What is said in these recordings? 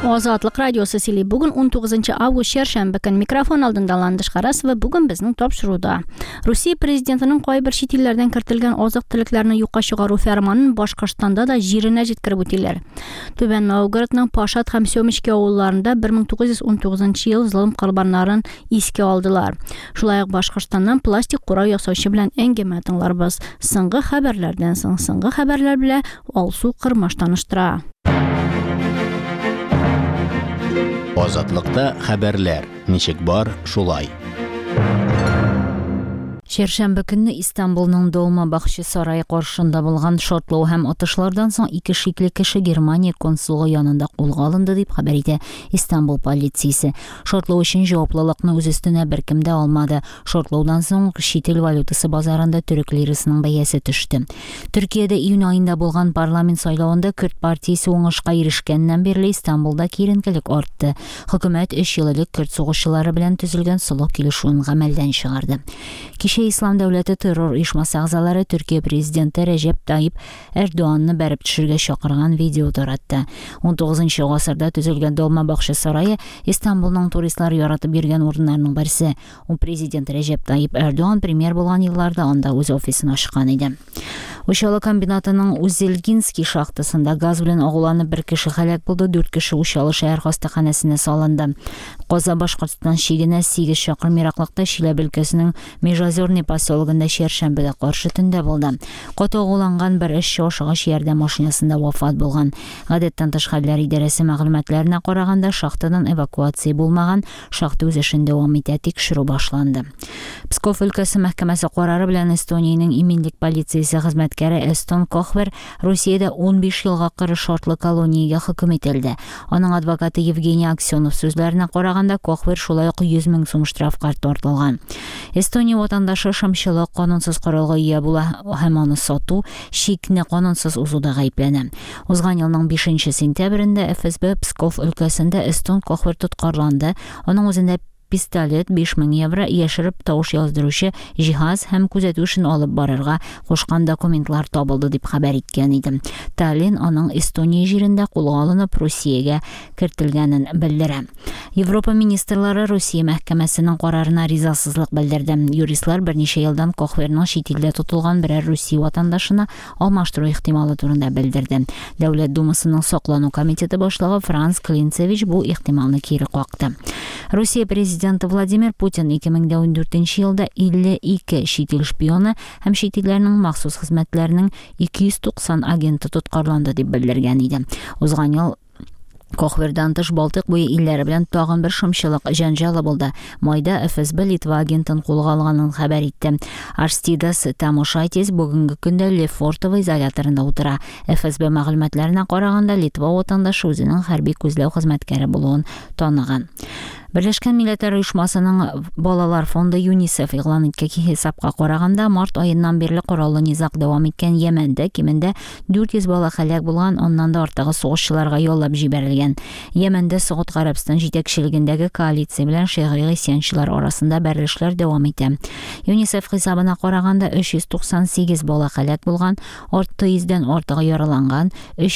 Ozodlik radiosi sizlar bugun 19 avgust shanba kuni mikrofon oldida landish qarasiz va bugun bizning topshiruvda Rossiya prezidentining qo'y bir chet ellardan kiritilgan oziq-tuliklarni yo'qqa chiqaruv farmonini Boshqirdistonda da jirina yetkazib o'tdilar. Tuban Novgorodning Pashat ham Syomishki ovullarida 1919-yil zulm qurbonlarini esga oldilar. Shulay Boshqirdistondan plastik qurol yasovchi bilan engematinglar biz. So'nggi xabarlardan so'nggi xabarlar bilan Olsu Qirmosh tanishtira. Ozodlikda xabarlar nechik bor shulay. Şershanba kuni İstanbulning Dolmabahçe saroyi qarshısında bo'lgan shortlov ham otishlardan so'ng 2 shikli kishi Germaniya konsulligi yonida qo'lga olindi deb xabar etdi İstanbul politsiyasi. Shortlov uchun javoblilikni o'z ustiga bir kim de olmadi. Shortlovdan so'ng chet el valyutasi bozorida turk lirasining bayasi tushdi. Turkiyada iyun oyida bo'lgan parlament saylovida Kürt partiyasi o'ngishga erishgandan beri İstanbulda kerinkilik ortdi. Hukumat 3 yillik Kürt so'g'ishchilari bilan tuzilgan sulh kelishuvini amaldan chiqardi. İslam davlati terror uyushmasi a'zolari Turkiya prezidenti Recep Tayyip Erdo'g'onni berib tushirga chaqirgan video taratdi. 19-asrda tuzilgan Dolmabahçe saroyi İstanbulning turistlar yaratib bergan o'rinlarning birisi. U prezident Recep Tayyip Erdo'g'on premier bo'lgan yillarda onda o'z ofisini ochgan edi. Uşalı kombinatining Uzelginski shaxtasida gaz bilan og'lanib bir kishi halok bo'ldi, 4 kishi Uşalı shahar xastaxonasiga solindi. Qoza Boshqirdiston chegina 8 chaqirim yiroqlikda Shilab o'lkasining Mejazorniy posyologida Shershanbada qarshi tunda bo'ldi. Qoti og'langan bir ishchi o'shig'ish yordam mashinasida vafot bo'lgan. Odatdan tashqarilar idorasi ma'lumotlariga qaraganda shaxtadan evakuatsiya bo'lmagan, shaxta o'z ishini davom etadi, tekshiruv boshlandi. Pskov o'lkasi mahkamasi qarori bilan Estoniyaning iminlik politsiyasi xizmatkari Eston Kohver Rossiyada 15 yilga qirish shortli koloniyaga hukm etildi. Uning advokati Yevgeniy Aksyonov so'zlariga qaraganda Kohver shulayq 100 ming so'm shtrafga tortilgan. Estoniya vatandaşı shamshilik qonunsiz qurolga ega bo'la ham uni sotuv, shikni qonunsiz uzuvda ayblanadi. O'zgan yilning 5-sentyabrida FSB Pskov o'lkasida Eston Kohver tutqarlandi. Uning o'zida pistolet 5000 yevro yashirib tovush yozdiruvchi jihoz ham kuzatuv uchun olib borarga qo'shgan dokumentlar topildi deb xabar etgan edi. Tallinn uning Estoniya yerida qo'lga olinib Rossiyaga kiritilganini bildirdi. Yevropa ministrlari Rossiya mahkamasining qaroriga rizosizlik bildirdi. Yuristlar bir necha yildan Kohverning chet elda tutilgan biror Rossiya vatandashini almashtiruv ehtimoli turida bildirdi. Davlat dumasining saqlanuv komiteti boshlig'i Frans Klintsevich bu ehtimolni keri qoqdi. Rossiya prezidenti Vladimir Putin 2014-yilda 52 chet el shpiyoni ham chet ellarning maxsus xizmatlarining 290 agenti tutqarlandi deb bildirgan edi. O'zgan yil Kohverdan tish Baltiq bo'yi illari bilan tag'in bir shumshilik janjali bo'ldi. Mayda FSB Litva agentini qo'lga olganini xabar etdi. Arstidas Tamoshaitis bugungi kunda Lefortovo izolyatorida o'tira. FSB ma'lumotlariga qaraganda Litva vatandashi o'zining harbiy ko'zlov xizmatkari bo'lganini tanigan. Birlashgan Millatlar Uyushmasining bolalar fondi UNICEF e'lon etgan hisobga qaraganda mart oyidan beri qurolli nizoq davom etgan Yamanda kimida 400 bola halok bo'lgan, ondan da ortig'i so'g'ishchilarga yo'llab jiberilgan. Yamanda Saudiya Arabiston yetakchiligidagi koalitsiya bilan shayxiy isyanchilar orasida berilishlar davom etdi. UNICEF hisobiga qaraganda 398 bola halok bo'lgan, 600 dan ortiq yaralangan,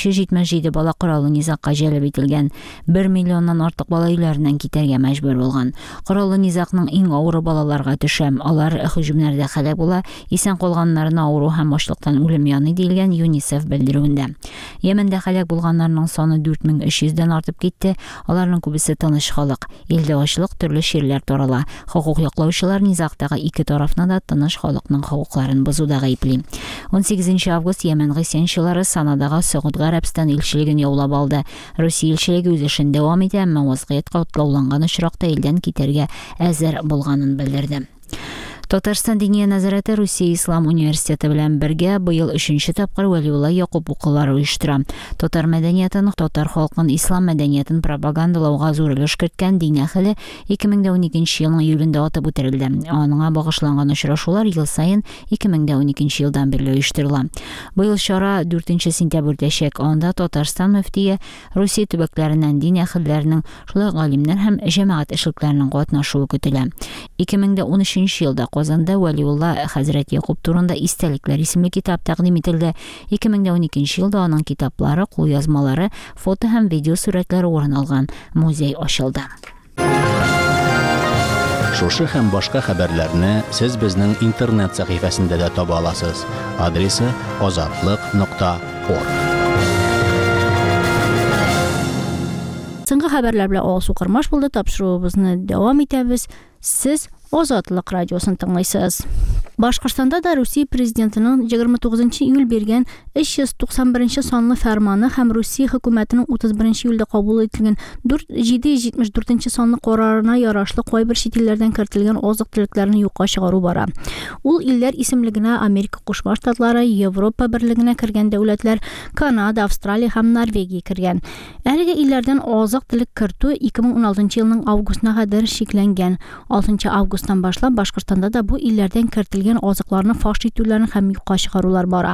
377 bola qurolli nizoqqa jalb etilgan, 1 milliondan ortiq bola uylaridan ketargan majbur bo'lgan. Qurolli nizoqning eng og'iri bolalarga tusham. Ular hujumlarda halok bo'la, eson qolganlarning og'iri ham boshliqdan o'lim yoni deyilgan UNICEF bildiruvida. Yamanda halok bo'lganlarning soni 4300 dan ortib ketdi. Ularning ko'pisi tanish xalq. Elda ochliq turli she'rlar tarala. Huquq yoqlovchilar nizoqdagi ikki tarafni da tanish xalqning huquqlarini buzuvda aybli. 18 avgust Yaman isyanchilari Sanadagi Saudiya Arabiston elchiligini yo'lab oldi. Rossiya elchiligi o'z ishini davom etdi, ammo vaziyat qatlovlangan uchroqda eldan ketarga azar bo'lganini bildirdi. Tatariston diniy nazorati Rossiya Islom universiteti bilan birga bu yil 3-tapqir Valiulloh Yoqub o'quvlari uyushtiradi. Tatar madaniyatini, tatar xalqining islom madaniyatini propagandalashga zo'rlash kiritgan din ahli 2012-yilning iyulida otib o'tirildi. Onunga bag'ishlangan uchrashuvlar yil sayin 2012-yildan beri uyushtiriladi. Bu yil shora 4-sentyabrda onda Tatariston muftiyi Rossiya tubaklarining din ahllarining, shulay olimlar ham jamoat ishliklarining qatnashuvi kutiladi. 2013-yilda Казанда Вәлиулла хәзрәт Якуб турында истәлекләр исемле китап тәкъдим ителде. 2012 елда аның китаплары, кулъязмалары, фото һәм видео сурәтләре урын алган. Музей ачылды. Шушы һәм башка хәбәрләрне сез безнең интернет сәхифәсендә дә таба аласыз. Адресы azatlык.org. Соңгы хәбәрләр белән алсу кырмаш булды. Тапшыруыбызны дәвам итәбез. Сез Азатлык радиосын тыңлайсыз. Башкортстанда да Русия президентының 29 июль биргән 391 санлы фәрманы һәм Русия хөкүмәтенең 31 июльдә кабул ителгән 774 санлы карарына ярашлы кайбер чит илләрдән кертелгән азык-төлекләрне юкка чыгару бара. Ул илләр исемлегенә Америка Кушма Штатлары, Европа Берлегенә кергән дәүләтләр, Канада, Австралия һәм Норвегия кергән. Әлеге илләрдән азык-төлек кертү 2016 елның августына кадәр шикләнгән. 6 августтан башлап Башкортстанда да бу илләрдән кертелгән азыкларны фаш итүләрне һәм юкка чыгарулар бара.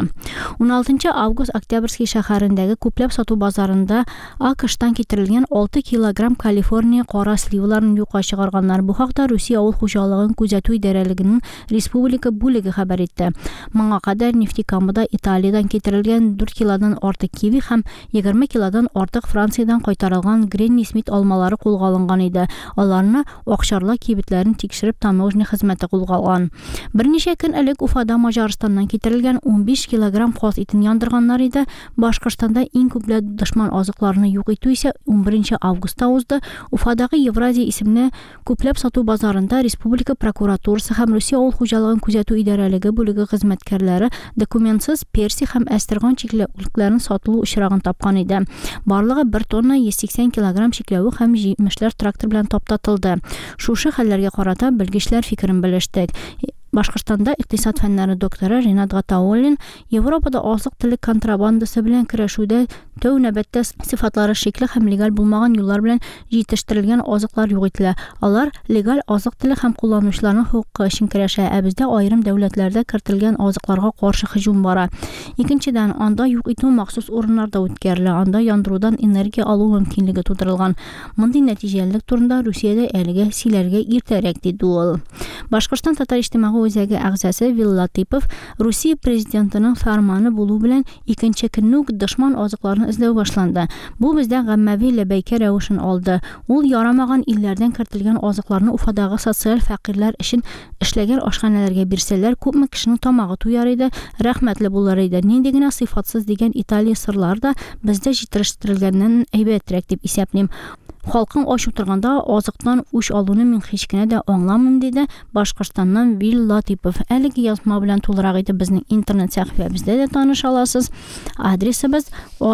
16 август Октябрьский шәһәрендәге күпләп сату базарында АКШтан китерелгән 6 килограмм Калифорния кара сливаларын юкка чыгарганнар. Бу хакта Русия авыл хуҗалыгын күзәтү идарәлегенең республика бүлеге хәбәр итте. Моңа кадәр Нефтекамада Италиядән китерелгән 4 килодан артык киви һәм 20 килодан артык Франциядән кайтарылган Гренни Смит алмалары кулга алынган иде. Аларны акчарлы кибетләрен тикшереп таможня хезмәте кулга алган. Берничә көн элек Уфада Маҗарстаннан китерелгән 15 килограмм каз итен яндырганнар иде. Башкортстанда иң күпле дошман азыкларны юк итү исә 11 августта узды. Уфадагы Евразия исемле күпләп сату базарында республика прокуратурасы һәм Русия авыл хуҗалыгын күзәтү идарәлеге бүлеге хезмәткәрләре документсыз перси һәм әстерган чикләвекләрен сатылу очрагын тапкан иде. Барлыгы 1 тонна 180 килограмм чикләвек һәм җимешләр трактор белән таптатылды. Шушы хәлләргә карата белгечләр фикерен белеште. Башкортстанда икътисад фәннәре докторы Ринат Гатауллин Европада азык-төлек контрабандасы белән көрәшүдә тәү нәбәттә сыйфатлары шикле һәм легал булмаган юллар белән җитештерелгән азыклар юк ителә. Алар легал азык-төлек һәм кулланучыларның хукукы өчен көрәшә, ә бездә аерым дәүләтләрдә кертелгән азыкларга каршы һөҗүм бара. Икенчедән, анда юк итү махсус урыннарда үткәрелә, анда яндырудан энергия алу мөмкинлеге тудырылган. Мондый нәтиҗәлелек турында Русиядә әлегә сөйләргә иртәрәк диде ул. Башкортстан татар иҗтимагый үзәге әгъзасы Виллатипов Русия президентының фәрманы булу белән икенче көнне үк дошман азыкларны эзләү башланды. Бу бездә гаммәви ләбәйкә рәвешен алды. Ул ярамаган илләрдән кертелгән азыкларны Уфадагы социаль фәкыйрьләр өчен эшләгән ашханәләргә бирсәләр, күпме кешенең тамагы туяр иде, рәхмәтле булыр иде. Нинди генә сыйфатсыз дигән Италия сырлары да бездә җитештерелгәннән әйбәтрәк дип исәплим. Халкың ач утырганда азыктан үч алуны мин һич кенә дә аңламыйм диде Башкортстаннан Виллатипов. Әлеге язма белән тулырак итеп безнең интернет сәхифәбездә дә таныша аласыз. Адресыбыз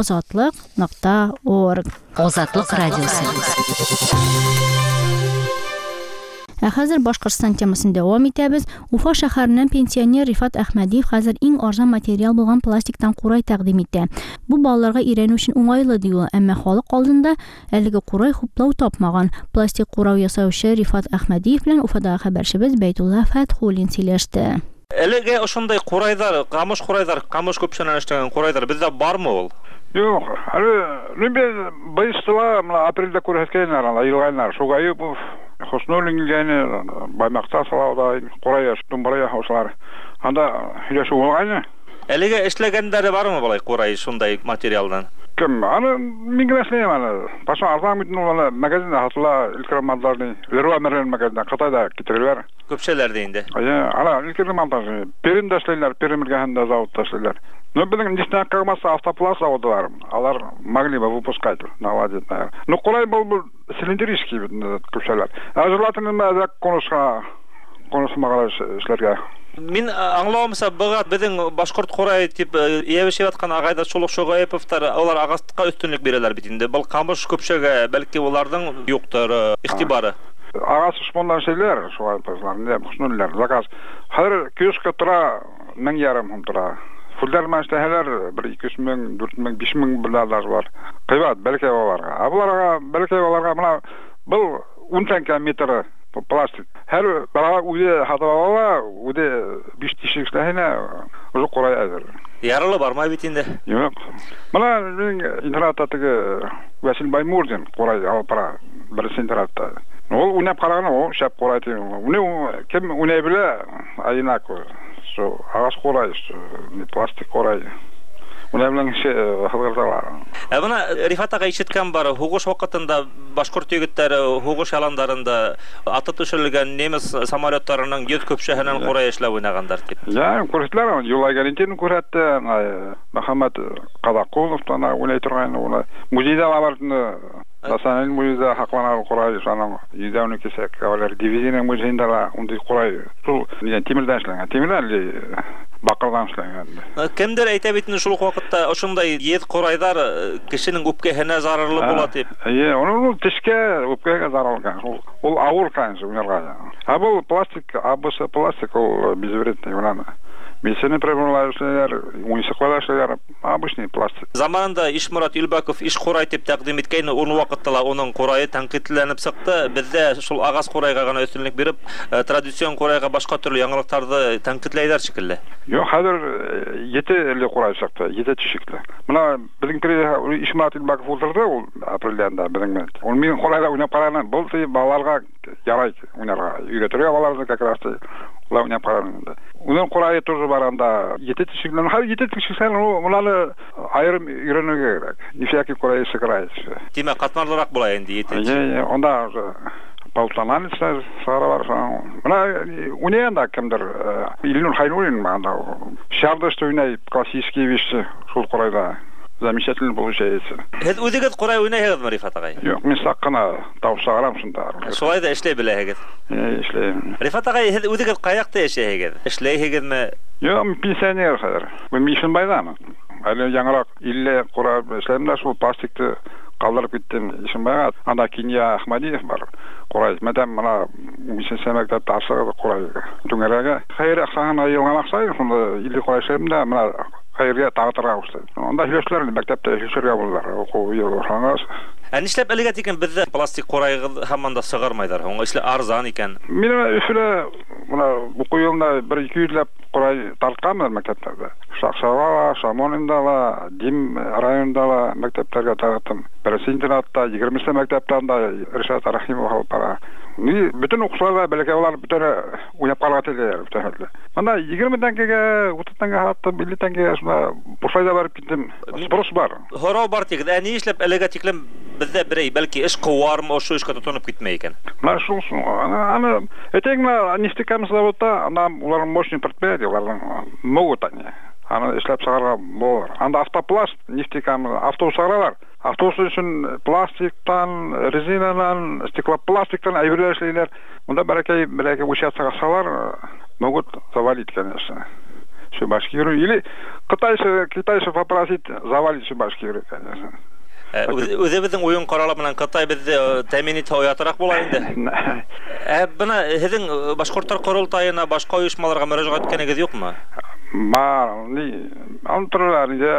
azatlык.org. Азатлык радиосы. Хәзер Башкортстан темасын дәвам итәбез. Уфа шәһәреннән пенсионер Рифат Әхмәдиев хәзер иң арзан материал булган пластиктан курай тәкъдим итә. Бу балаларга өйрәнү өчен уңайлы ди ул, әмма халык алдында әлеге курай хуплау тапмаган. Пластик курау ясаучы Рифат Әхмәдиев белән Уфадагы хәбәрчебез Бәйтулла Фәтхуллин сөйләште. Әлеге ошондай курайдар, камыш көпшәнән эшләгән курайдар бездә бармы ул? Юк, әле быйстыла апрельдә күрһәткәннәр, елгайнар. Шугай бу Хоснулингәне баймакта салауда курай тумбарая хауслар. Анда һиләшү булган. Әлеге эшләгәндәре бармы болай курай шундай материалдан? Кем? Аны мигрәсләйм аны. Паша арзан бит ул магазинда хатла илкрамадларны, Леруа Мерлен магазинда Кытайда китерәләр. Көпшәләрдә инде. Ана илкрамадлар, Пермдә эшләйләр, Пермгәһендә заводта эшләйләр. Ну, белән ничә калмаса автопласт заводлар. Алар могли бы выпускать, наладить, наверное. Ну, курай был цилиндрический көпшәләр. Ажырлатының мәзәк конусмагала эшләргә. Мин аңлавымса быгат безнең башкорт курай тип яшәп аткан агайда Шулык Шогаеповтар алар агастыкка өстенлек бирәләр бит инде. Бул камыш көпшәгә бәлки уларның юктыр игътибары. Агас шпондан шейләр, шулай пазлар, не хушнуллар. Заказ. Хәзер киоскка тора 1000 сум тора. Фулдар мәштәһәләр 1-2 мең, 4 мең, 5 мең булалар бар. Кыйбат бәлки аларга. Абуларга бәлки аларга менә бу 10 тәңкә метры пластик. Һәр бала үзе хаталала, үзе 5 тишек эшләһенә уже курай әзер. Ярылы бармай бит инде. Юк. Менә интернеттагы Васил Баймурдин курай алып бара. Бер интернетта. Ул уйнап караган, ул шәп курай. Уны кем уйнай белә? одинаково. Что ағаш қурай, что пластик қурай. Ularning xilg'izalari. Buna Rifat ağa işitken var. Huguş vakitinde Başkurt yigitleri huguş alanlarında atıp düşürülgen nemis samolyotlarının yüz köpşehinin quraya işlep oynagandar dip. Ya, ko'rsatlar, yo'lga galentin ko'rsatdi. Muhammad Qadaqulовdan o'ynay turgan uni muzeyda barni Nacional muzeyda haqlanar quray sanan 112 kavaler diviziyaning muzeyida unday quray. Şu temirdan ishlangan. Temirdan baqırdan ishlangan. Kimdir aytibitni şul vaqtda oşunday yet quraylar kişinin upkehine zararlı bolat dip. Onu tishga upkaga zararlı. Ol ağır kansı ularga. Ha bu plastik, abısı plastik ol безвредный ulan. Mesene problemler, oyuncaklar, обычный plastik. Zamanında İşmurat Ülbakov iş quray dep taqdim etken onu vaqtda onun qurayı tanqidlanıp çıktı. Bizde şul ağas qurayga gana üstünlük berip tradisiyon qurayga başka türlü yangiliklardı tanqidlaylar şekilde. Yok, hazır yeteli quray çıktı, yete çeşitli. Buna bizim İşmurat Ülbakov oturdu o aprelda bizim. Onun men qurayda oynap qaranan bolsa balalarga yaray oynarga. Üretiriyor balalarni kakrasты. Ular oynap qarananda. Onun qurayı turdu baranda yete çeşitli. Har yete çeşitli ularni ayırım öğrenmeye gerek. Nifyaki qurayı sıkırayız. Demek katmarlırak bulay endi yete. Onda Paltanan sara var. Buna uniyanda kimdir? İlnur Haynulin anda. Şardaşta oynay klassические вещи şul qurayda. Замечательно получается. Hed udiget quray oynayıgız mı Rifat ağa? Yok, men saqqana tavsağaram şunda. Şolay da işley bilehigiz. İşleyim. Rifat ağa hed udiget qayaqda yaşayıgiz? İşleyhigiz mi? Yok, pensioner hazır. Ben işin baydamı. Ali yangarak ille qura işlemler şu plastikti qaldırıp gittim işin bayga. Anda Kenya Ahmadiyev var. Quray, madem mana mission semakda tasığı quray. Düngerege hayır aqsağına yılgan aqsayır. Şunda ille quray işlemde mana hayırga tağıtırga uçtaydı. Onda hilöşlerini mektepte hilöşlerge buldular. Oku yıl şangas. İşlep eliget iken bizde plastik qurayı hamanda sığarmaylar. Ona işle arzan iken. Mene üfle buna bu yılda 1-2 lap quray tartqanlar mektepterde. Şaqşava, Şamoninda, Dim rayonunda mekteplerge tarttım. Birisi internatda 20 mekteptanda Rişat Rahimov para. Bütün oquşlar belki olar bütün oynap qalgatlar bütün. Mana 20 kege 30 tanga hatta 50 tanga şuna boşayda barıp gittim. Spros var. Horo bar tegid. Ani işlep eliget iklem bizde birey belki iş qowarm o şu işe tutunup gitmeyken. Mana şu ana etegna nistikam zavodda ana uların мощный предприятие uların могут они. Ana işlep sağara bolar. Anda avtoplast nistikam avtobuslar var. Avtobus için plastikten, rezinadan, стеклопlastikten ayrı şeyler. Bunda belki uçak sağsalar могут завалить, конечно. Şu Башкирию или Китайцы попросить завалить şu Башкирию, конечно. Özebizin oyun qaralar bilen Qatay bizde teminit hoyatırak bolaydı. Buna sizin Başkurtlar Qurultayına başka uyuşmalarga müracaat etkeniz yok mu? Var. Antrlar ya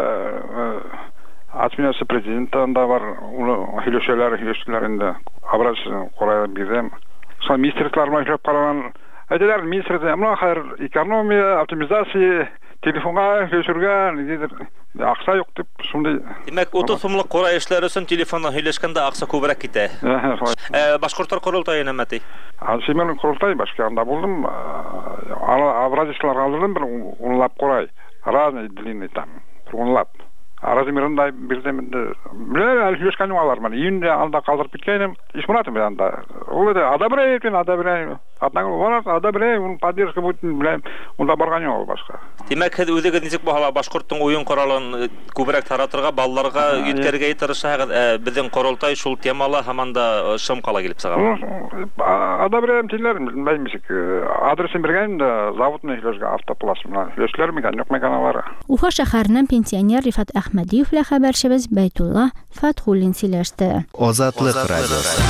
Atminası prezidentinde var. Hilöşlerinde abraz qoraya birden. Sonra ministerliklarına işlep qaranan aytadilar ministerlikte ama hayır ekonomiya, optimizasiya telefonga hilöşürgen aqsa yok dep şunday. Demek 30 so'mlik qoray işler üçün telefondan hilöşkende aqsa ko'proq kete. Başkurtlar Qurultayı nämeti? Semen Qurultay başkanında buldum. Abrazistlar aldırdım bir unlap qoray. Разный длинный там. Unlap. Размерында бирдемде. Биле hilöşkeni алар мен. Үйүндө анда калдырып кеткеним. İşmuratım анда. Ол да адабырай. Атнаңы бар, адабырай, ун поддержка будет, билем. Унда барган жок башка. Демек, өзегиз ничек баhala Башкурттун оюн коралын көбүрөөк таратырга, балдарга үйткөргө тырышабыз. Биздин Qurultay шул темала хаманда шым кала келип сага. Адабырай тилерин билмеймисик. Адресин берген заводный hilöşкө автопласт менен hilöşлөр меканик меканалары. Уфа шәһәреннән пенсионер Рифат Әхмәдиев белән хәбәрчебез Бәйтулла Фатхуллин сөйләште. Азатлык радиосы.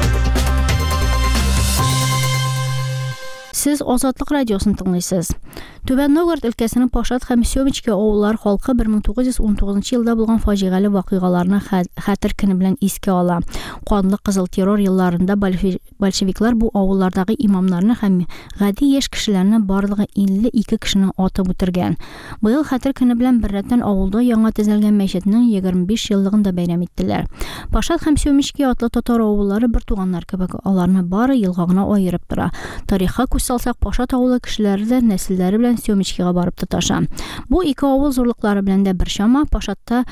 Siz Азатлык радиосын тыңлыйсыз. Түбән Новгород өлкәсенең Пашат һәм Семечки авыллары халкы 1919 елда булган фаҗигале вакыйгаларны хәтер көне белән искә ала. Канлы кызыл террор елларында большевиклар бу авыллардагы имамнарны һәм гади яшь кешеләрне барлыгы 52 кешене атып үтергән. Быел хәтер көне белән беррәттән авылда яңа төзелгән мәчетнең 25 еллыгын да бәйрәм иттеләр. Пашат һәм Семечки атлы татар авыллары бер туганнар кебек, аларны бары елга гына аерып тора. Тарихка күз салсак, Пашат авылы кешеләре дә нәселләре белән Семечкига барып тоташа. Бу ике авыл зурлыклары белән дә бер чама. Пашатта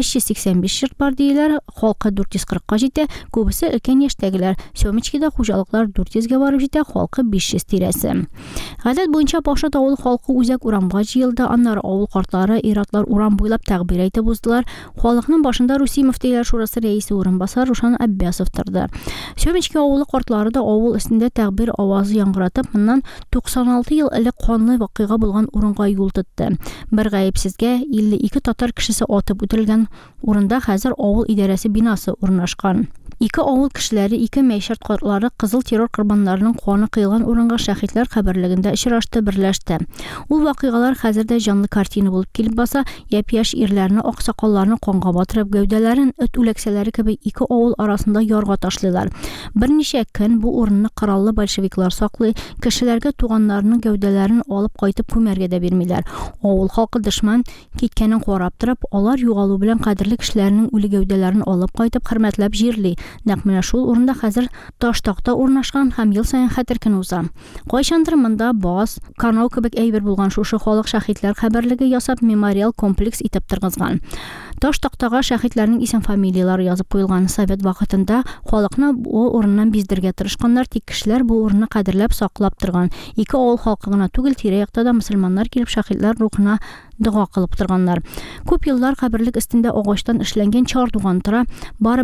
385 йорт бар диләр, халкы 440-ка җитә, күбесе өлкән яшьтәгеләр. Семечкида хуҗалыклар 400-гә барып җитә, халкы 500 тирәсе. Гадәт буенча Пашат авыл халкы үзәк урамга җыелды, аннары авыл картлары, ир-атлар урам буйлап тәгъбир әйтеп уздылар. Халыкның башында Русия мөфтиләр шурасы рәисе урынбасар Рушан Аббасов торды. Семечки авылы картлары да авыл өстендә тәгъбир авазы яңгыратып, моннан 96 ел элек канлы вакыйга булган урынга юл тотты. Бер гаепсезгә 52 татар кешесе атып үтерелгән урында хәзер авыл идарәсе бинасы урнашкан. Ике авыл кешеләре, ике мәйшәт картлары кызыл террор корбаннарының каны кыйлган урынга шәһитләр каберлегендә очрашты, берләште. Ул вакыйгалар хәзердә җанлы картина булып килеп баса, япь-яшь ирләрне, аксакалларны канга батырып, гәүдәләрен эт үләксәләре кебек ике авыл арасында ярга ташлыйлар. Берничә көн бу урынны кораллы большевиклар саклый, кешеләргә туганнарының гәүдәләрен алып кайтып күмәргә дә бирмиләр. Авыл халкы дошман киткәнен карап торып, алар югалу белән кадерле кешеләрнең үле гәүдәләрен алып кайтып хөрмәтләп җирли. Нәкъ менә шул урында хәзер таш такта урнашкан һәм ел саен хәтер көне уза. Кайчандыр монда баз, канау кебек әйбер булган шушы халык шәһитләр хәбәрлеге ясап мемориал комплекс итеп торгызган. Таш тактага шәһитләрнең исем фамилиялары язып куелган. Совет вакытында халыкны бу урыннан биздергә тырышканнар, тик кешеләр бу урынны кадерләп саклап торган. Ике авыл халкы гына түгел, тирә-якта да мөселманнар килеп шәһитләр рухына дуга кылып торганнар. Күп еллар каберлек өстендә агачтан эшләнгән чардуган тора. Бары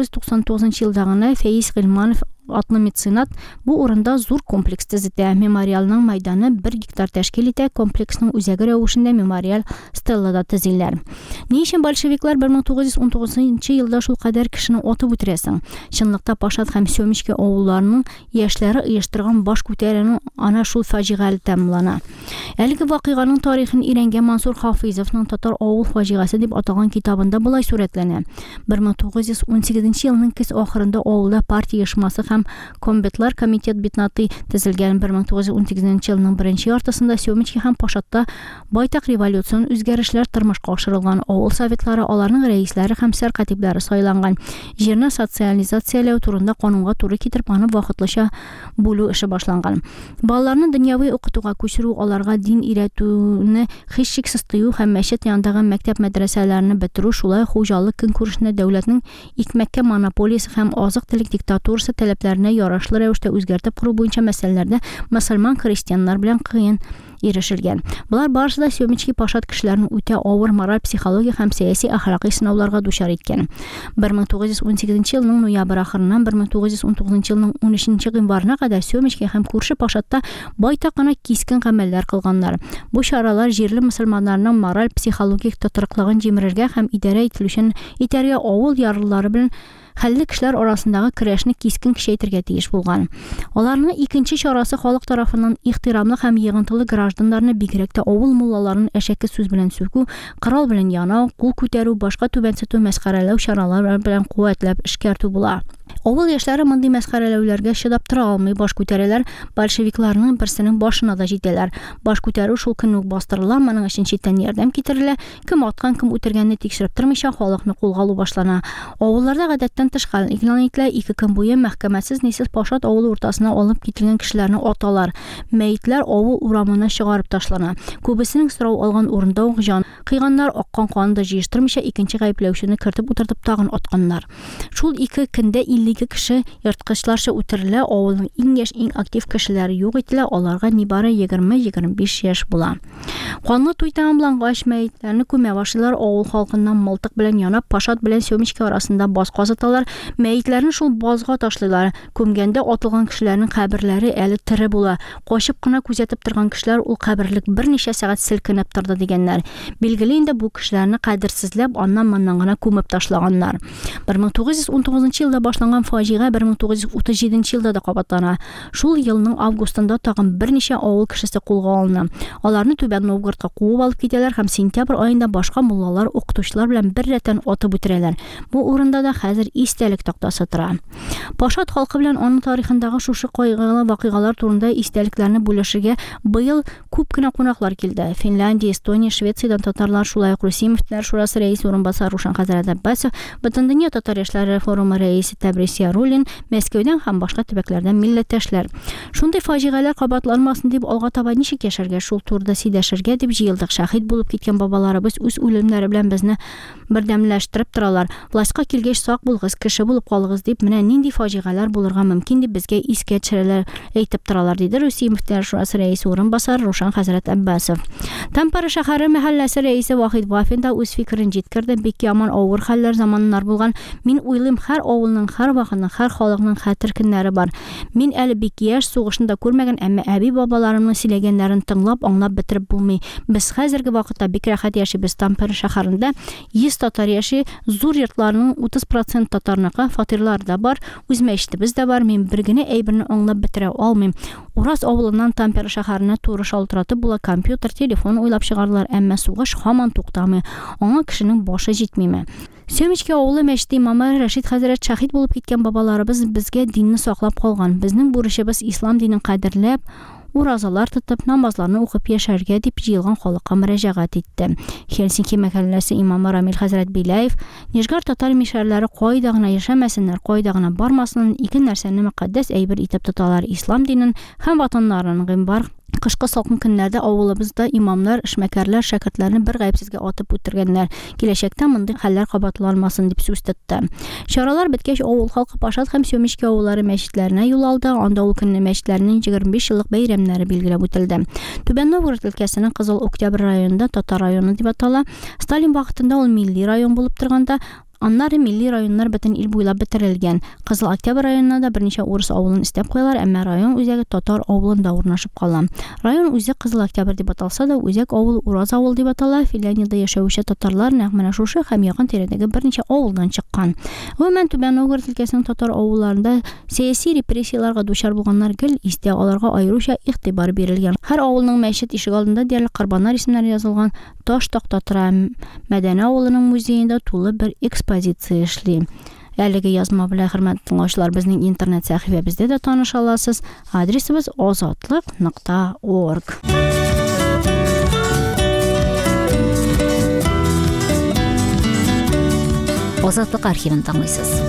1999 елда гына Фәиз Гыйльманов атлы меценат бу урында зур комплекс төзетә. Мемориалның мәйданы 1 гектар тәшкил итә. Комплексның үзәге рәвешендә мемориал стеллада төзиләр. Ни өчен большевиклар 1919 елда шул кадәр кешене атып үтерәсең? Чынлыкта Пашат һәм Семечки авылларының яшьләре оештырган баш күтәрүне ана шул фаҗигале тәмамлана. Әлеге вакыйганың тарихын өйрәнгән Мансур Хафизовның Татар авыл фаҗигасы дип аталган китабында булай сурәтләнә. 1918 елның көз ахырында авылда партия оешмасы һәм комбетлар комитет битнаты төзелгән. 1918 елның 1 яртысында Семечки һәм Пашатта байтак революцион үзгәрешләр тормышка ашырылган. Авыл советлары, аларның рәисләре һәм сәркатибләре сайланган. Җирне социализацияләү турында канунга туры китереп, аны вакытлыча бүлү эше башланган. Балаларны дөньяви укытуга күчерү, аларга дин өйрәтүне һичшиксез тыю һәм мәчет янындагы мәктәп-мәдрәсәләрне бетерү, шулай хуҗалык көнкүрешенә дәүләтнең икмәккә монополиясе һәм азык-төлек диктатурасы таләпләренә ярашлы рәвештә үзгәртеп кору буенча мәсьәләләрдә мөселман христианнар белән кыен ирешелгән. Булар барысы да Семечки Пашат кешеләрен үтә авыр мораль, психология һәм сәяси әхлакый сынауларга дучар иткән. 1918 елның ноябрь ахырыннан 1919 елның 13 гыйнварына кадәр Семечки һәм күрше Пашатта байтак кына кискен гамәлләр кылганнар. Бу чаралар җирле мөселманнарның мораль, психологик тотрыклыгын җимерергә һәм идарә ителүчен итәргә авыл ярлылары белән хәлле кешеләр арасындагы көрәшне кискен кичәйтергә тиеш булган. Аларның икенче чарасы халык тарафыннан ихтирамлы һәм йыгынтылы гражданнарны, бигрәк тә авыл муллаларын әшәке сүз белән сүкү, корал белән янау, кул күтәрү, башка түбәнсетү, мәсхәрәләү чаралары белән куәтләп эшкәртү була. Авыл яшьләре мондый мәсхәрәләүләргә чыдап тора алмый, баш күтәрәләр, большевикларның берсенең башына да җитәләр. Баш күтәрү шул көнне үк бастырыла, моның өчен читтән ярдәм китерелә. Кем аткан, кем үтергәнне тикшереп тормыйча, халыкны кулга алу башлана. Авылларда гадәттән тыш хәл игълан ителә. 2 көн буе мәхкәмәсез нисез Пашат авылы уртасына алып кителгән кешеләрне аталар. Мәйетләр авыл урамына чыгарып ташлана. Күбесенең сорау алган урында ук җан кыйганнар, аккан канны җыештырмыйча икенче гаепләүчене кертеп утыртып тагын атканнар. Шул 2 көндә 52 кеше ерткычларча үтерелә. Авылның иң яшь, иң актив кешеләре юк ителә. Аларга нибары 20-25 яшь була. Канлы туй тәмамлангач, мәйетләрне күмә башлыйлар. Авыл халкыннан мылтык белән янап, Пашат белән Семечки арасында баз казыталар. Мәйетләрне шул базга ташлыйлар. Күмгәндә атылган кешеләрнең каберләре әле тире була. Качып кына күзәтеп торган кешеләр ул каберлек берничә сәгать селкенеп торды дигәннәр. Билгеле инде бу кешеләрне кадерсезләп, аннан-моннан гына күмеп ташлаганнар. 19 1919 елда башланган фаҗига 1937 елда да кабатлана. Шул елның августында тагын берничә авыл кешесе кулга алына. Аларны Түбән Новгородка куып алып китәләр һәм сентябрь аенда башка муллалар, укытучылар белән бер рәттән атып үтерәләр. Бу урында да хәзер истәлек тактасы тора. Пашат халкы белән аның тарихындагы шушы кайгылы вакыйгалар турында истәлекләрне бүлешергә быел күп кенә кунаклар килде. Финляндия, Эстония, Швециядән татарлар, шулай ук Русия мөфтиләр шурасы рәисе урынбасары Рушан Хәзрәт Аббасов, Бөтендөнья татар яшьләре форумы рәисе Тәбрис Яруллин, Мәскәүдән һәм башка төбәкләрдән милләттәшләр. Шундый фаҗигалар кабатланмасын дип алга таба ничек яшәргә, шул турыда сөйләшергә дип җыелдык. Шаһит булып киткән бабаларыбыз үз үлемнәре белән безне бердәмләштереп торалар. Властька килгәч сак булыгыз, кеше булып калыгыз дип, менә нинди фаҗигалар булырга мөмкин дип безгә искә төшерәләр, әйтеп торалар, диде Русия мөфтиләр шурасы рәисе урынбасары Рушан Хәзрәт Аббасов. Тампара шәһәре мәхәлләсе рәисе Вахид Вафин да үз фикерен җиткерде. Бик яман авыр хәлләр заманнар булган. Мин уйлыйм, һәр авылның, һәр вакытның, һәр халыкның хәтер көннәре бар. Мин әле бик яшь, сугышында күрмәгән, әмма әби бабаларымның сөйләгәннәрен тыңлап, аңлап бетереп булмый. Без хәзерге вакытта бик рәхәт яшибез. Тампара шәһәрендә 100 татар яши, зур йортларның 30% татарныкы, фатирлар да бар, үз мәчетебез дә бар. Мин бер генә әйберне аңлап бетерә алмыйм. Ураз авылыннан Тампера шәһәренә туры шалтыратып була, компьютер, телефон уйлап чыгарлар, әмма сугыш һаман туктамый. Аңа кешенең башы җитмиме? Сөмичкә авылы мәчете имамы Рәшид хәзрәт шаһит булып киткән бабаларыбыз безгә динне саклап калган. Безнең бурычыбыз ислам динен кадерләп, уразалар тотып, намазларны укып яшәргә дип җыелган халыкка мөрәҗәгать итте. Хельсинки мәхәлләсе имамы Рамил хәзрәт Биләев, Нижгар татар мишәрләре кайда гына яшәмәсеннәр, кайда гына бармасыннар, ике нәрсәне мөкаддәс әйбер итеп тоталар: ислам динен һәм ватаннарының гыйбар. Кышкы салкын көннәрдә авылыбызда имамнар, эшмәкәрләр шәкертләрне бер гаепсезгә атып үтергәннәр. Киләчәктә мондый хәлләр кабатланмасын дип сүз тотты. Чаралар беткәч, авыл халкы Пашат һәм Сөмичкә авыллары мәчетләренә юл алды. Анда ул көнне мәчетләрнең 25 еллык бәйрәмнәре билгеләп үтелде. Түбән Новгород өлкәсенең Кызыл Октябрь районында, Татар районы дип атала. Сталин вакытында ул милли район булып торганда, аннары милли районнар бөтен ил буйлап бетерелгән. Кызыл Октябрь районында да берничә урыс авылын истәп куялар, әмма район үзәге Татар авылында урнашып кала. Район үзәк Кызыл Октябрь дип аталса да, үзәк авыл Ураз авыл дип атала. Финляндиядә яшәүче татарлар нәкъ шушы һәм якын тирәдәге берничә авылдан чыккан. Гомумән Түбән Новгород өлкәсенең татар авылларында сәяси репрессияларга дучар булганнар гел истә, аларга аеруча игътибар бирелгән. Һәр авылның мәчет ишек алдында диярлек корбаннар исемнәре язылган таш такта тора. Мәдәни авылының музеенда тулы бер экспозиция эшли. Әлеге язма белән хөрмәтле тыңлаучылар, безнең интернет сәхифәбездә дә таныша аласыз. Адресыбыз azatlык.org. Азатлык архивын тыңлыйсыз.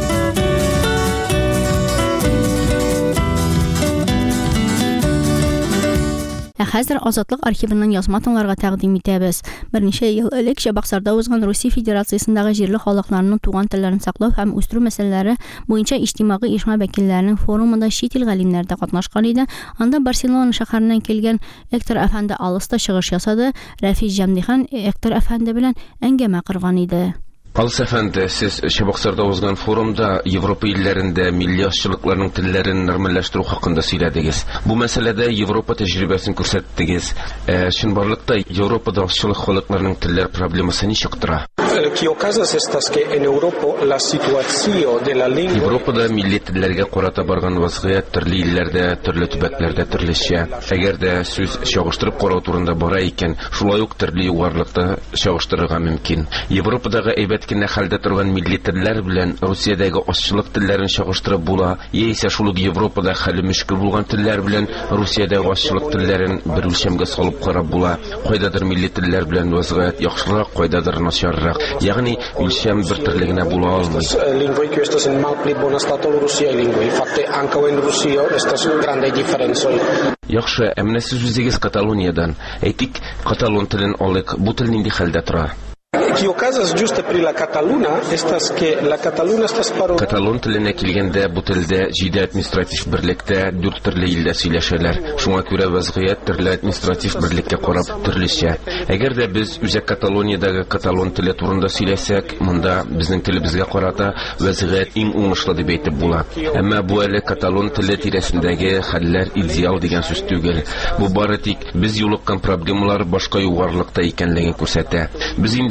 Хәзер Азатлык архивының язма тыңларга тәкъдим итәбез. Берничә ел элек Чабаксарда узган Русия Федерациясындагы җирле халыкларның туган телләрен саклау һәм үстерү мәсьәләләре буенча иҗтимагый оешма вәкилләренең форумында чит ил галимнәре дә катнашкан иде. Анда Барселона шәһәреннән килгән Эктор әфәнде алыста чыгыш ясады. Рафис Җәмдихан Эктор әфәнде белән әңгәмә кырган иде. Алыс әфәнде, сез Чабаксарда узган форумда Европа илләрендә милли ашчылыкларның телләрен нормальләштерү хакында сөйләдегез. Бу мәсьәләдә Европа тәҗрибәсен күрсәттегез. Чынбарлыкта Европада ашчылык халыкларның телләр проблемасы ничек тора? Европада милли телләргә карата барган вазгыять төрле илләрдә, төрле төбәкләрдә төрлечә. Әгәр дә сүз чагыштырып карау турында бара икән, шулай ук төрле югарлыкта чагыштырырга мөмкин. Европадагы әйбәт кенә хәлдә торган милли телләр белән Русиядәге ашчылык телләрен чагыштырып була, яисә шул ук Европада хәле мөшкил булган телләр белән Русиядәге ашчылык телләрен бер үлчәмгә салып карап була. Кайдадыр милли телләр белән вазгыять яхшырак, кайдадыр начаррак. Ягъни үлчәм бер төрлегенә була алмый. Яхшы, ә менә сез үзегез Каталониядән. Әйтик, каталон телен алыйк. Бу тел нинди хәлдә тора? Каталон теленә килгәндә, бу телдә 7 административ берлектә 4 төрле илдә сөйләшәләр. Шуңа күрә вазгыять төрле административ берлеккә карап төрлечә. Әгәр дә без үзәк Каталониядәге каталон теле турында сөйләсәк, монда безнең телебезгә карата вазгыять иң уңышлы дип әйтеп була. Әмма бу әле каталон теле тирәсендәге хәлләр идеал дигән сүз түгел. Бу бары тик без юлыккан проблемалар башка югарлыкта икәнлеген күрсәтә. Без инде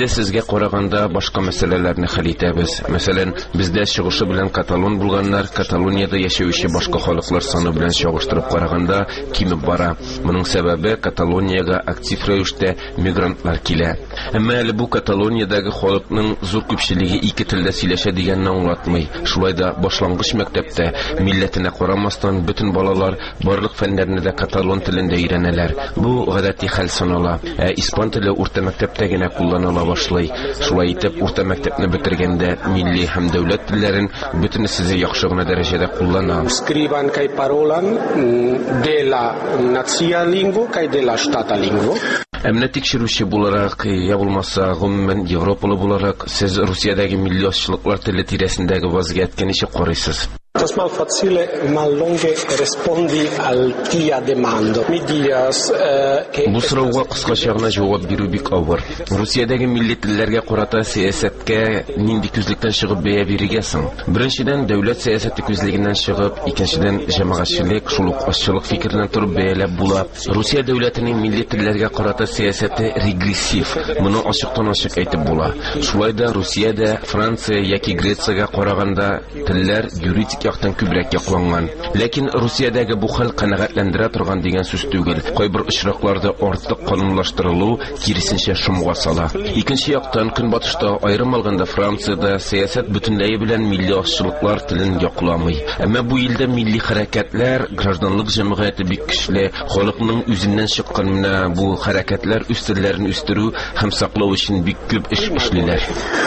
Бездә сезгә караганда башка мәсьәләләрне хәл итәбез. Мәсәлән, бездә чыгышы белән каталон булганнар Каталонияда яшәүче башка халыклар саны белән чагыштырып караганда кимеп бара. Моның сәбәбе Каталониягә актив рәвештә мигрантлар килә. Әмма әле бу Каталониядәге халыкның зур күпчелеге ике телдә сөйләшә дигәнне аңлатмый. Шулай да башлангыч мәктәптә милләтенә карамастан бөтен балалар барлык фәннәрне дә каталон телендә өйрәнәләр. Бу гадәти хәл санала. Испан теле урта мәктәптә генә кулланыла башлый. Шулай итеп, урта мәктәпне бетергәндә милли һәм дәүләт телләрен бөтенесе яхшы гына дәрәҗәдә куллана. Escriban kaj parolan de la nacia lingvo kaj de la ŝtata lingvo. Әмма тикшерүче буларак, я булмаса гомумән Европалы буларак, сез Русиядәге милли ашчылыклар теле тирәсендәге вазгыятькә ничек карыйсыз? Es mal facile, mal longe respondi al tia demando. Mi dias que Бу сорауга кыскача гына җавап бирү бик авыр. Русиядәге милли телләргә карата сәясәткә нинди күзлектән чыгып бәя бирергә соң? Беренчедән, дәүләт сәясәте күзлегеннән чыгып, икенчедән, җәмәгатьчелек, шул ук ашчылык фикереннән торып бәяләп була. Русия дәүләтенең милли телләргә карата сәясәте регрессив. Моны ачыктан-ачык әйтеп була. Шулай да Русиядә, Франция яки Грециягә караганда телләр юридик яктан күбрәк якланган. Ләкин Русиядәге бу хәл канәгатьләндерә торган дигән сүз түгел. Кайбер очракларда артык канунлаштырылу киресенчә шомга сала. Икенче яктан, Көнбатышта, аерым алганда Франциядә сәясәт бөтенләй белән милли ашчылыклар телен якламый. Әмма бу илдә милли хәрәкәтләр, гражданлык җәмгыяте бик көчле, халыкның үзеннән чыккан менә бу хәрәкәтләр үстерләрен үстерү һәм саклау өчен бик күп эш эшлиләр.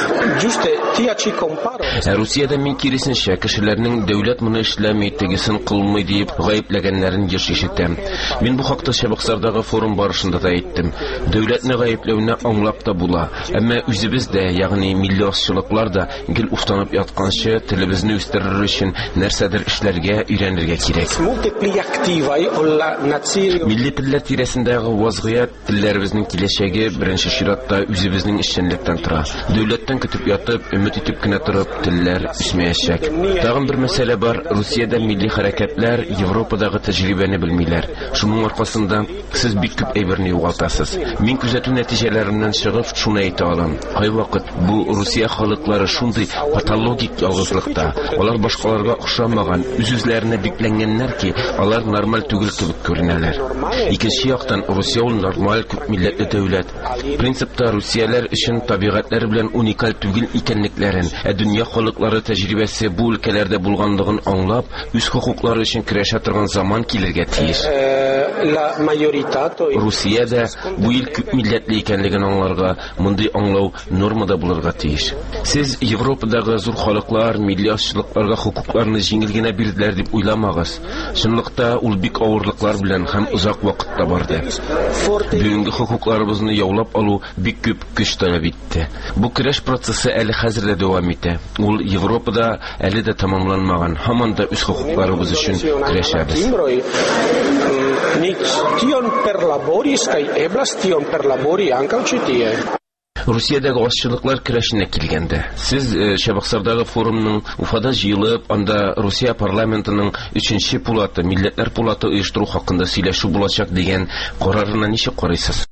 Русиядә мин киресенчә кешеләрнең дәүләт моны эшләмәй, тегесен кылмый дип гаепләгәннәрен еш ишетәм. Мин бу хакта Чабаксардагы форум барышында да әйттем. Дәүләтне гаепләүне аңлап та була. Әмма үзебез дә, ягъни милли ашчылыклар да гел уфтанып ятканчы телебезне үстерер өчен нәрсәдер эшләргә, өйрәнергә кирәк. Милли телләр тирәсендәге вазгыят телләребезнең киләчәге беренче чиратта үзебезнең эшчәнлектән тора. Дәүләттән көтеп ятып, өмет итеп кенә торып, телләр үсмәячәк. Тагын бер мәсьәлә бар. Русиядә милли хәрәкәтләр Европадагы тәҗрибәне белмиләр. Шуның аркасында сез бик күп әйберне югалтасыз. Мин күзәтү нәтиҗәләреннән чыгып шуны әйтә алам. Кайвакыт бу Русия халыклары шундый патологик ялгызлыкта, алар башкаларга охшамаган, үз-үзләренә бикләнгәннәр ки, алар нормаль түгел кебек күренәләр. Икенче яктан, Русия ул нормаль күп милләтле дәүләт. Принципта Русияләр өчен табигатьләре белән уникаль түгел икәнлекләрен, дөнья халыклары тәҗрибәсе бу өлкәләрдә булганлыгын аңлап, үз хокуклары өчен көрәшә торган заман килергә тиеш. Русиядә бу ил күп милләтле икәнлеген аңларга, мондый аңлау нормада булырга тиеш. Сез Европадагы зур халыклар милли ашчылыкларга хокукларны җиңел генә бирделәр дип уйламагыз. Чынлыкта ул бик авырлыклар белән һәм озак вакытта барды. Бүгенге хокукларыбызны яулап алу бик күп көч таләп итте. Бу көрәш процессы әле хәзер дә дәвам итә. Ул Европада әле дә тамамланмаган. Һаман да үз хокукларыбыз өчен көрәшәбез. Русиядәге ашчылыклар көрәшенә килгәндә, сез Чабаксардагы форумның Уфада җыелып, анда Русия парламентының 3нче пулаты, милләтләр пулаты оештыру хакында сөйләшү булачак дигән карарына ничек карыйсыз?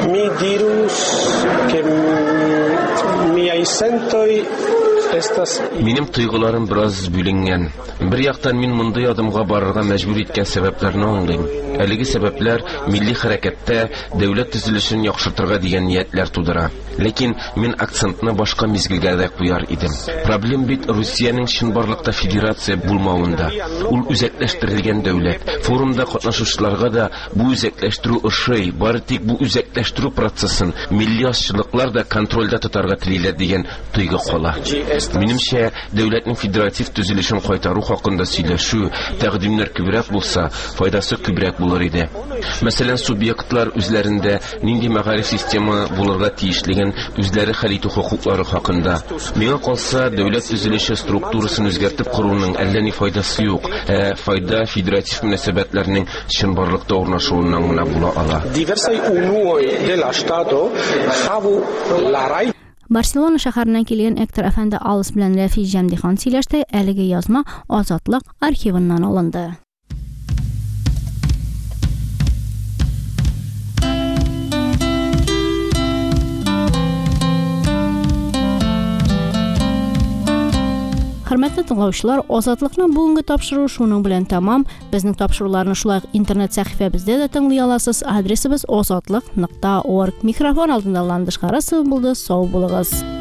Минем тойгыларым бераз бүленгән. Бер яктан мин мондый адымга барырга мәҗбүр иткән сәбәпләрне аңлыйм. Әлеге сәбәпләр милли хәрәкәттә дәүләт төзелешен яхшыртырга дигән ниятләр тудыра. Ләкин мин акцентны башка мизгелгә дә куяр идем. Проблем бит Русиянең чынбарлыкта федерация булмавында. Ул үзәкләштерелгән дәүләт. Форумда катнашучыларга да бу үзәкләштерү ошый, бары тик бу үзәкләштерү процессын милли ашчылыклар да контрольдә тотарга телиләр дигән тойгы кала. Минемчә, дәүләтнең федератив төзелешен кайтару хакында сөйләшү, тәкъдимнәр күбрәк булса, файдасы күбрәк булыр иде. Мәсәлән, субъектлар үзләрендә нинди мәгариф система булырга тиешлеген үзләре хәл итү хокуклары хакында. Миңа калса, дәүләт төзелеше структурасын үзгәртеп коруның әллә ни файдасы юк. Файда федератив мөнәсәбәтләрнең чынбарлыкта урнашуыннан гына була ала. Барселона шәһәреннән килгән Эктор әфәнде Алыс белән Рәфис Җәмдихан сөйләштә, әлеге язма Азатлык архивыннан алынды. Hörmətli dinləyicilər, Azadlıqның bugungi topşuruğu şunun bilan tamam. Bizning topşuruqlarni şulay internet səhifəmizdə də dinləyə alasınız. Adresimiz azadlıq.org. Mikrofon aldında Landish Qarasov buldu. Sağ olunuz.